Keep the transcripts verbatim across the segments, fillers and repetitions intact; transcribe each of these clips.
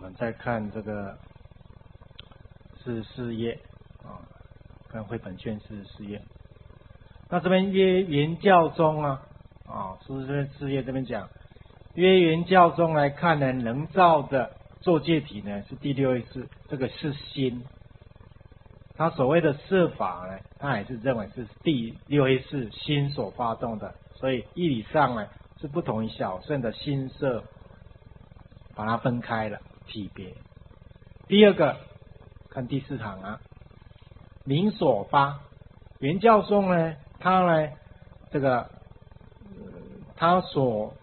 们再看这个四十四页啊，看绘本卷四十四页。那这边约原教中啊，啊，是不是这边四页这边讲约原教中来看呢，能造的作界体呢是第六意识，这个是心。他所谓的色法呢，他也是认为是第六意识心所发动的，所以义理上呢是不同于小圣的心色，把它分开了体别。第二个，看第四行啊，名所发，原教宗呢，他呢这个、呃、他所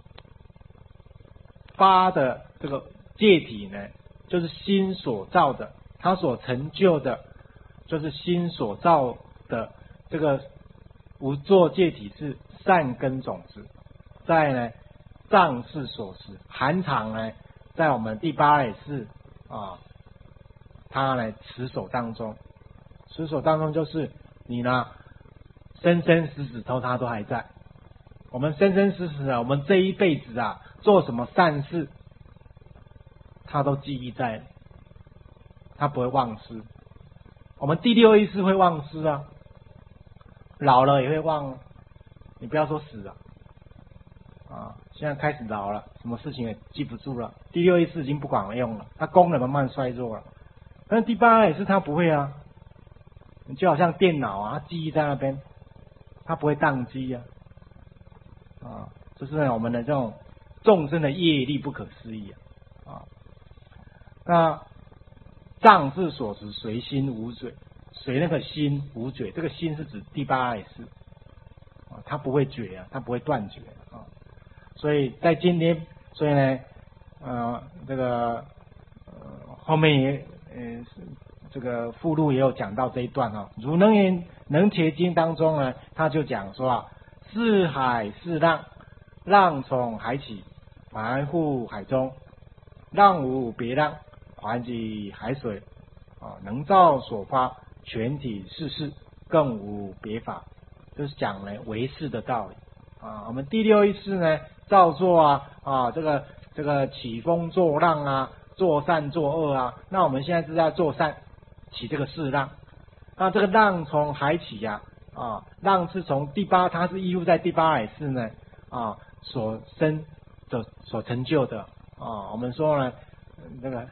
发的这个界体呢，就是心所造的，他所成就的，就是心所造的这个无作界体是善根种子，在呢藏是所识，含藏呢在我们第八类是啊，它呢持守当中，持守当中就是你呢生生死死都它都还在，我们生生死死啊，我们这一辈子啊做什么善事，它都记忆在，它不会忘失。我们第六意识会忘失啊，老了也会忘，你不要说死了啊，现在开始老了，什么事情也记不住了，第六意识已经不管用了，它功能慢慢衰弱了。但是第八也是它不会啊，你就好像电脑啊，它记忆在那边，它不会宕机啊，啊，就是呢我们的这种众生的业力不可思议啊，啊，那藏是所持，随心无嘴，随那个心无嘴，这个心是指第八也是啊，它不会绝啊，它不会断绝啊，所以在今天，所以呢，呃，这个呃后面也呃这个附录也有讲到这一段啊，《如能言能切经》当中呢，他就讲说啊，四海是浪，浪从海起，还覆海中，浪无别浪，还及海水啊，能造所发，全体是事，更无别法，就是讲呢唯识的道理啊。我们第六意识呢，造作啊啊，这个这个起风作浪啊，做善作恶啊，那我们现在是在做善，起这个是浪。那这个浪从海起呀、啊，啊，浪是从第八，它是依附在第八海市呢啊所生的所成就的啊。我们说呢，这个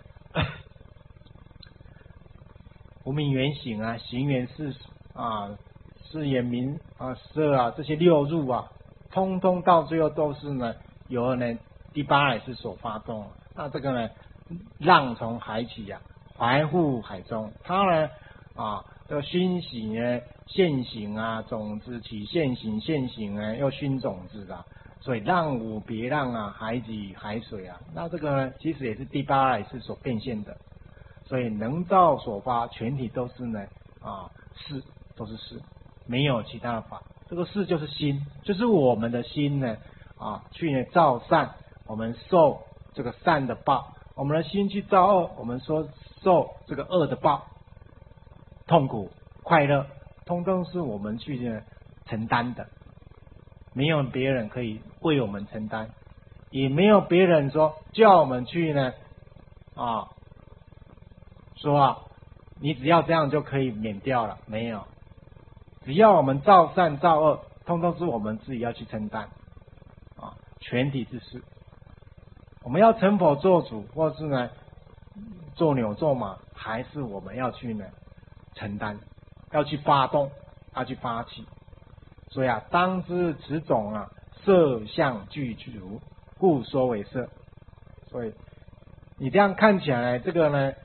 无明缘行啊，行缘事啊，事眼名啊，色啊，这些六入啊，通通到最后都是呢由呢第八海市所发动的。那这个呢，浪从海起呀、啊，还覆海中，它呢啊，这个熏习呢现行啊，种子起现行，现行呢又熏种子啊，所以浪无别浪啊，海及海水啊，那这个呢其实也是第八海市所变现的。所以能造所发，全体都是呢啊事，都是事，没有其他的法。这个事就是心，就是我们的心呢啊去呢造善，我们受这个善的报；我们的心去造恶，我们说受这个恶的报。痛苦、快乐，通通是我们去呢承担的，没有别人可以为我们承担，也没有别人说叫我们去呢啊。说啊，你只要这样就可以免掉了，没有，只要我们造善造恶，通通是我们自己要去承担啊，全体之事。我们要成佛做主，或是呢做牛做马，还是我们要去呢承担，要去发动，要去发起。所以啊，当知此种啊色相具足，故说为色。所以你这样看起来，这个呢。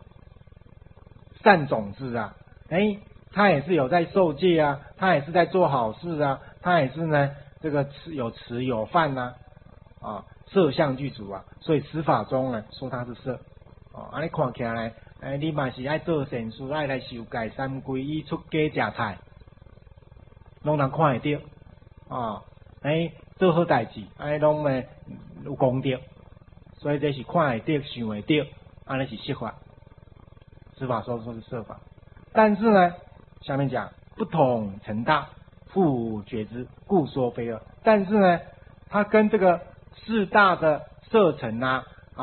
善种子啊，哎，他也是有在受戒啊，他也是在做好事啊，他也是呢，这个吃有吃有饭呐、啊，啊，色相具足啊，所以十法中呢说它是色，哦，啊你看起来，哎，你嘛是爱做善事，爱来受戒三皈依出家吃菜，拢能看得到，啊，哎，做好代志，哎，拢呢有功德，所以这是看得到、想得到，安尼是色法。十法说说是色法，但是呢，下面讲不统成大，复觉知，故说非二。但是呢，它跟这个四大的色尘啊啊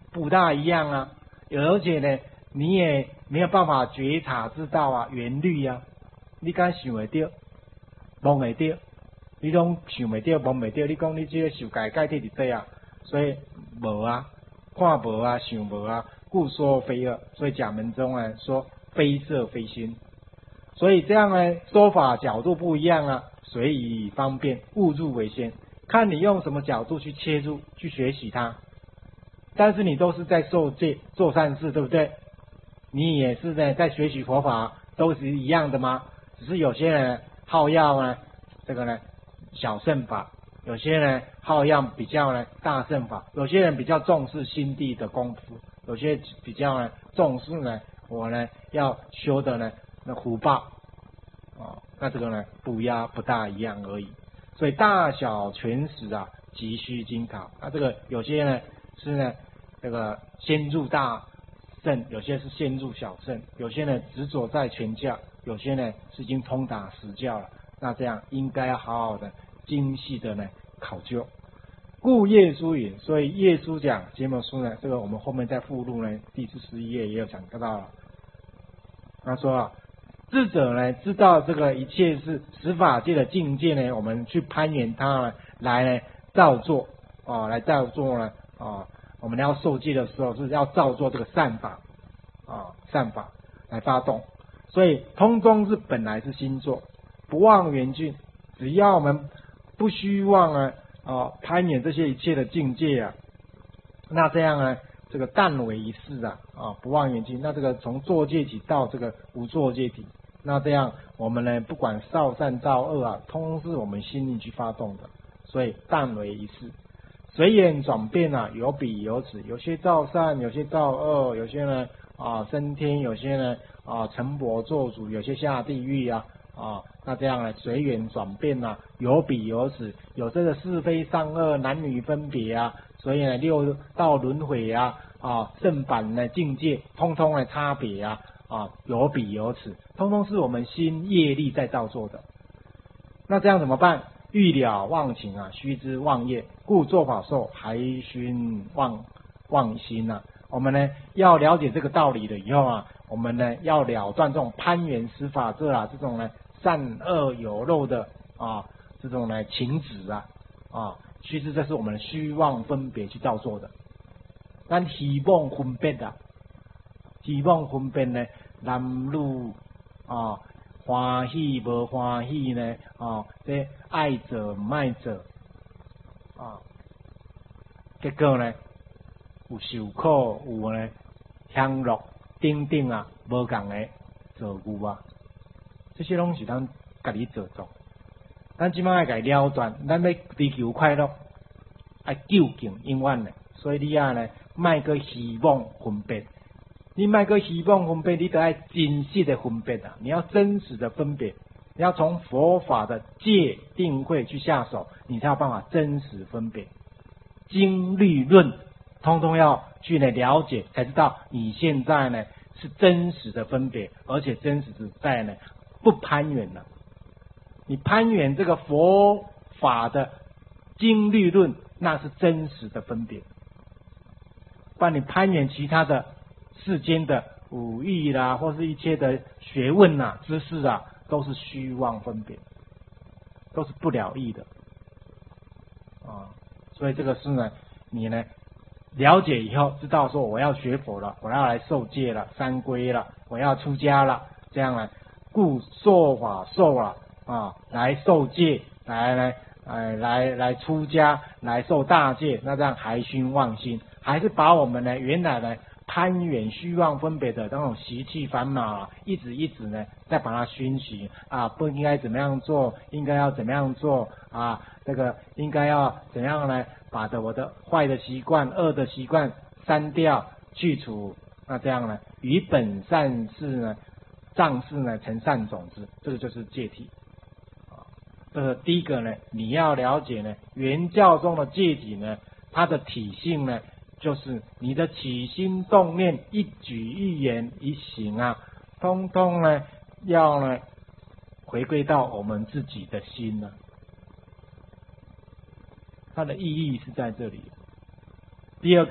不大一样啊，而且呢，你也没有办法觉察知道啊原律啊，你敢想会到，摸会到，你拢想袂到，摸袂到，你讲你这个受戒戒体伫底啊，所以无啊，看无啊，想无啊，故说非恶。所以假门中呢说非色非心，所以这样呢说法角度不一样啊，随以方便，误入为先，看你用什么角度去切入去学习它。但是你都是在受戒做善事，对不对？你也是呢在学习佛法，都是一样的吗？只是有些人好要呢这个呢小乘法，有些人好要比较呢大乘法，有些人比较重视心地的功夫，有些比较呢重视呢我呢要修的呢那福报哦，那这个呢不压不大一样而已。所以大小全实啊，急需精考。那这个有些呢是呢这个先入大乘，有些是先入小乘，有些呢执着在全教，有些呢是已经通达实教了。那这样应该要好好的精细的呢考究。故耶稣云，所以耶稣讲结摩书呢，这个我们后面在附录呢第四十一页也有讲到了。他说啊，智者呢知道这个一切是十法界的境界呢，我们去攀缘它呢，来呢造作啊，来造作呢啊，我们要受戒的时候是要造作这个善法啊，善法来发动。所以通通是本来是心作，不忘缘境。只要我们不虚妄啊啊攀缘这些一切的境界啊，那这样呢，这个但为一事啊啊不忘缘境，那这个从作戒体到这个无作戒体，那这样我们呢不管造善造恶啊，通是我们心里去发动的。所以但为一事，随缘转变啊，有彼有此，有些造善，有些造恶，有些呢啊升天，有些呢啊成佛做主，有些下地狱啊啊，那这样呢随缘转变啊，有彼有此，有这个是非善恶男女分别啊，所以呢六道轮回啊啊正反呢境界，通通的差别啊啊有彼有此，通通是我们心业力在造作的。那这样怎么办？欲了忘情啊，须知忘业，故作法受，还须忘忘心啊。我们呢要了解这个道理了以后啊，我们呢要了断这种攀缘施法者啊，这种呢善恶有漏的啊，这种呢情执啊啊，须知这是我们的虚妄分别去造作的。咱希望分别啊，希望分别呢，男女啊。欢喜无欢喜呢？哦，这爱者唔爱者啊，结果呢有受苦，有呢享乐，等等啊，无共的做故啊，这些拢是咱家己做作。咱即摆要家了断，咱要追求快乐，爱究竟永远的，所以你啊呢，卖个希望分别。你卖个希望分别，你得要真实的分别啊！你要真实的分别，你要从佛法的戒定慧去下手，你才有办法真实分别。经律论，通通要去呢了解，才知道你现在呢是真实的分别，而且真实是在呢不攀缘了。你攀缘这个佛法的经律论，那是真实的分别。不然你攀缘其他的。世间的武艺啦，或是一切的学问啊、知识啊，都是虚妄分别，都是不了义的啊。所以这个是呢，你呢了解以后，知道说我要学佛了，我要来受戒了、三皈了，我要出家了，这样呢，故说法受了啊，来受戒，来来呃来来出家，来受大戒，那这样还须忘心，还是把我们呢原来呢。攀缘虚妄分别的那种习气烦恼啊，一直一直呢，再把它熏习啊，不应该怎么样做，应该要怎么样做啊？这个应该要怎样呢？把的我的坏的习惯、恶的习惯删掉、去除，那这样呢，与本善事呢，障事呢成善种子，这个就是戒体。啊，这个第一个呢，你要了解呢，原教中的戒体呢，它的体性呢。就是你的起心动念、一举一言一行啊，通通呢要呢回归到我们自己的心呢，它的意义是在这里。第二个，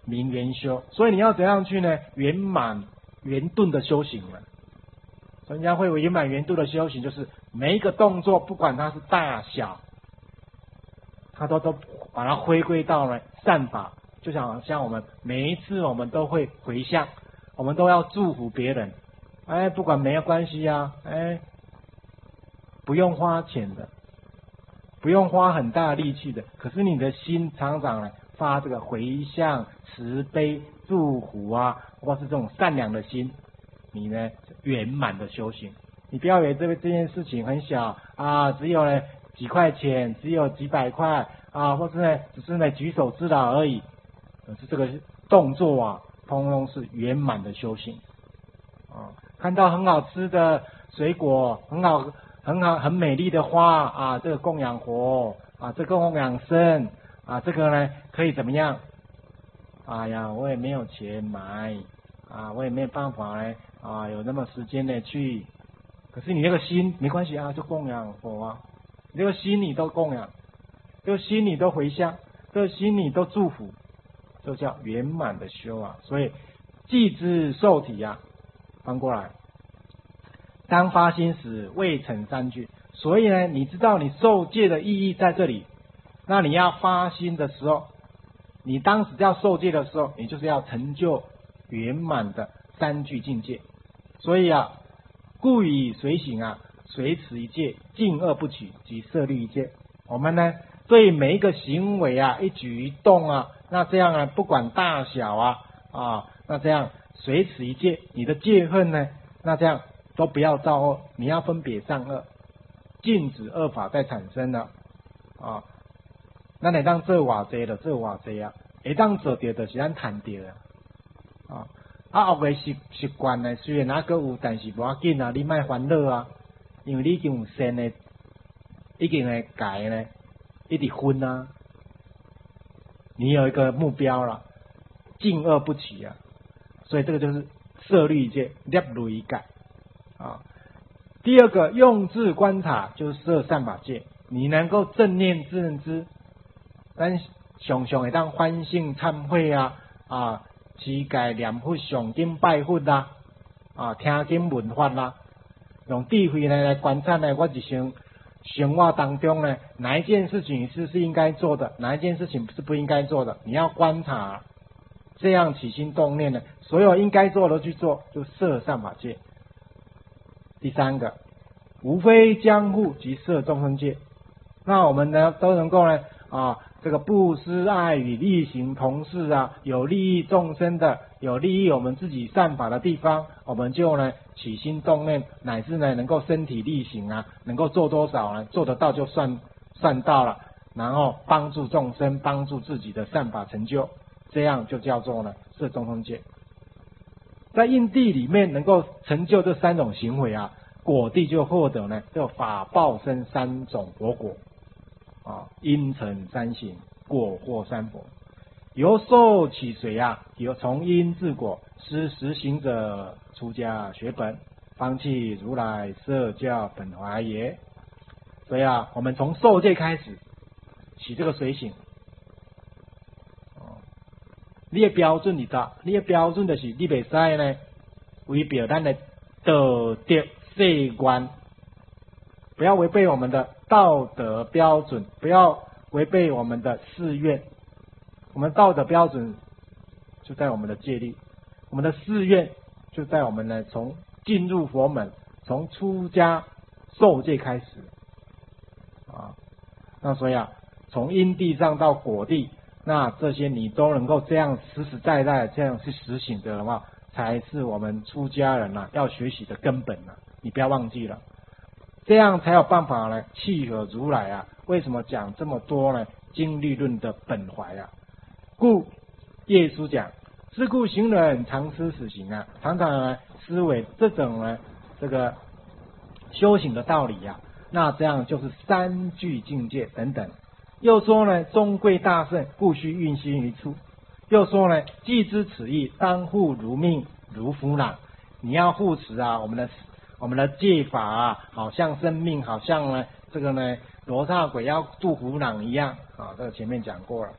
名圆修。所以你要怎样去呢？圆满圆顿的修行了。人家会圆满圆顿的修行，就是每一个动作，不管它是大小，它都都把它回归到了善法。就像像我们每一次我们都会回向，我们都要祝福别人，哎，不管没有关系啊，哎，不用花钱的，不用花很大的力气的，可是你的心常常呢发这个回向、慈悲、祝福啊，或是这种善良的心，你呢圆满的修行。你不要以为这个这件事情很小啊，只有呢几块钱，只有几百块啊，或是呢只是呢举手之劳而已。可是这个动作啊，通通是圆满的修行啊！看到很好吃的水果，很好、很好、很美丽的花啊，这个供养佛啊，这个供养僧啊，这个呢可以怎么样？哎呀，我也没有钱买啊，我也没有办法呢啊，有那么时间呢去。可是你那个心没关系啊，就供养佛啊，你这个心你都供养，这个心你都回向，这个心你都祝福。这叫圆满的修啊，所以寂之受体啊，翻过来，当发心时未成三句。所以呢，你知道你受戒的意义在这里。那你要发心的时候，你当时要受戒的时候，你就是要成就圆满的三句境界。所以啊，故以随行啊，随持一戒，敬恶不取，即摄律一戒。我们呢，对每一个行为啊，一举一动啊。那这样呢，不管大小啊啊，那这样随持一戒，你的戒恨呢，那这样都不要造恶，你要分别善恶，禁止恶法再产生了啊。那你当做偌济了，做偌济啊，会当做到就是咱谈到啊。啊，恶的习习惯呢，虽然还阁有，但是无要紧啊，你莫烦恼啊，因为你已经有善的，已经呢改呢，一直分啊。你有一个目标了，敬恶不取啊，所以这个就是摄律一戒，列律一戒啊。第二个用智观察就是摄善法戒，你能够正念自认知，咱常常会当反省忏悔啊啊，持戒念佛上经拜佛啦啊，听经闻法啦，用智慧呢来观察呢我一生。生活当中呢，哪一件事情是是应该做的，哪一件事情是不应该做的，你要观察，这样起心动念呢，所有应该做的去做，就摄善法戒。第三个，无非将护及摄众生戒。那我们呢都能够呢啊，这个布施爱与利行同事啊，有利益众生的，有利益我们自己善法的地方，我们就呢起心动念，乃至呢能够身体力行啊，能够做多少呢？做得到就算算到了，然后帮助众生，帮助自己的善法成就，这样就叫做呢摄众生戒。在因地里面能够成就这三种行为啊，果地就获得呢这法报身三种佛果啊，因成三行，果获三佛。由受起随啊，由从因至果，施实行者出家学本，方弃如来摄教本怀也。所以啊，我们从受戒开始起这个随行。哦，你的标准是啥？你的标准就是你袂使呢违背咱的道德誓愿，不要违背我们的道德标准，不要违背我们的誓愿。我们道德标准就在我们的戒律，我们的誓愿就在我们呢从进入佛门，从出家受戒开始啊。那所以啊，从因地上到果地，那这些你都能够这样实实在在这样去实行的话，才是我们出家人啊要学习的根本啊，你不要忘记了，这样才有办法呢契合如来啊为什么讲这么多呢经律论的本怀啊。故耶稣讲，是故行人常思死行啊，常常呢思维这种呢这个修行的道理啊，那这样就是三聚境界等等。又说呢，中贵大圣，故须运心于处。又说呢，既知此意，当护如命如虎囊。你要护持啊，我们的我们的戒法啊，好像生命，好像呢这个呢罗刹鬼要渡虎囊一样啊，这个前面讲过了。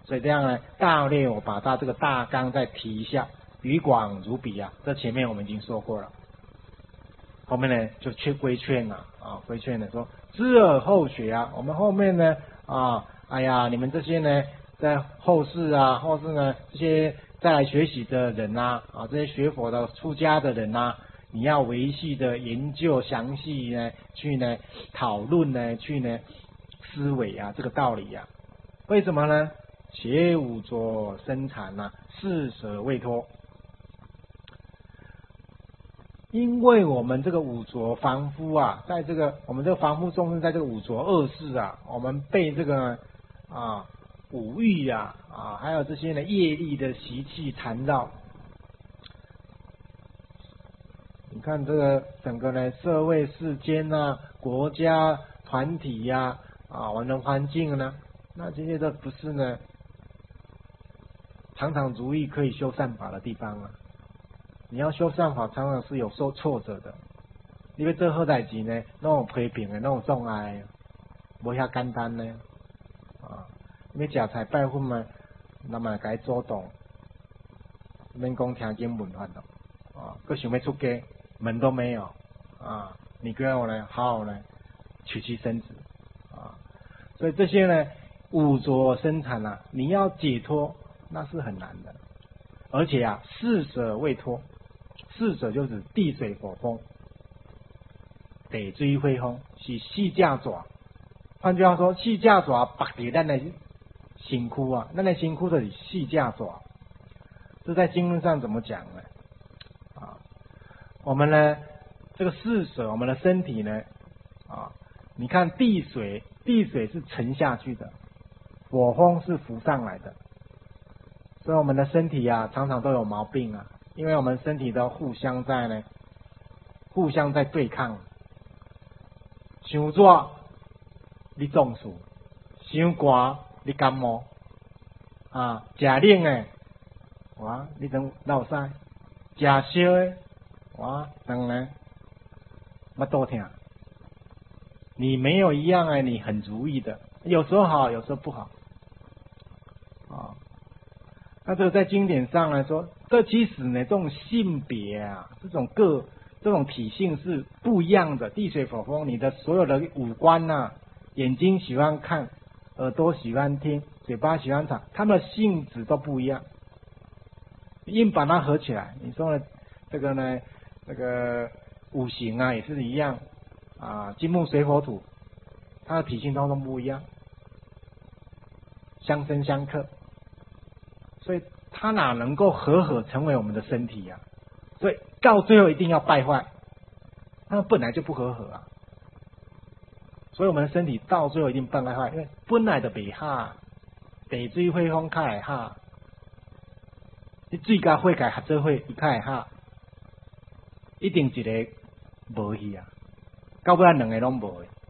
所以这样呢，大略我把它这个大纲再提一下，于广如彼啊，这前面我们已经说过了。后面呢就去规劝了啊，规劝了说知而后学啊，我们后面呢啊，哎呀，你们这些呢在后世啊，后世呢这些再来学习的人呐啊，这些学佛的出家的人呐、你要维系的研究详细呢，去呢讨论呢，去呢思维啊这个道理啊，为什么呢？邪五浊生禅呐，四舍未脱。因为我们这个五浊凡夫啊，在这个我们这个凡夫众生在这个五浊恶世啊，我们被这个啊五欲啊啊，还有这些呢业力的习气缠绕。你看这个整个呢社会世间啊，国家团体呀 啊, 啊，我们的环境呢，那这些都不是呢常常如意可以修善法的地方啊。你要修善法，常常是有受挫折的。因为这好代志呢，那种批评的，那种障碍，无遐简单呢。啊，要食菜拜佛嘛，那么该主动，免讲听经闻法咯。啊，佮想要出家，门都没有。啊，你就要呢，好好呢，娶妻生子。啊，所以这些呢，五浊生产啊，你要解脱，那是很难的。而且啊，四舍未脱。四者就是地水火风，地水火风是四架爪。换句话说，四架爪绑在咱的身躯啊，咱的身躯就是四架爪。这在经论上怎么讲呢？啊，我们呢，这个四舍，我们的身体呢，啊，你看地水，地水是沉下去的，火风是浮上来的，所以我们的身体啊，常常都有毛病啊。因为我们身体都互相在呢，互相在对抗。伤热你中暑，伤寒你感冒，啊，食冷的，哇，你等落屎，食烧的，哇，等呢，乜都听。你没有一样哎，你很如意的，有时候好，有时候不好，啊。那这个在经典上来说，这其实呢，这种性别啊，这种个这种体性是不一样的。地水火风，你的所有的五官呐、啊，眼睛喜欢看，耳朵喜欢听，嘴巴喜欢尝，它们的性质都不一样。硬把它合起来，你说呢？这个呢，这个五行啊也是一样啊，金木水火土，它的体性通通不一样，相生相克。所以它哪能够和合成为我们的身体呀、啊？所以到最后一定要败坏，它本来就不和合啊。所以我们的身体到最后一定败坏，因为本来就袂合，地水火风较会合，你水甲火甲合做伙，伊较会合，一定一个无去啊，到尾两个拢无去。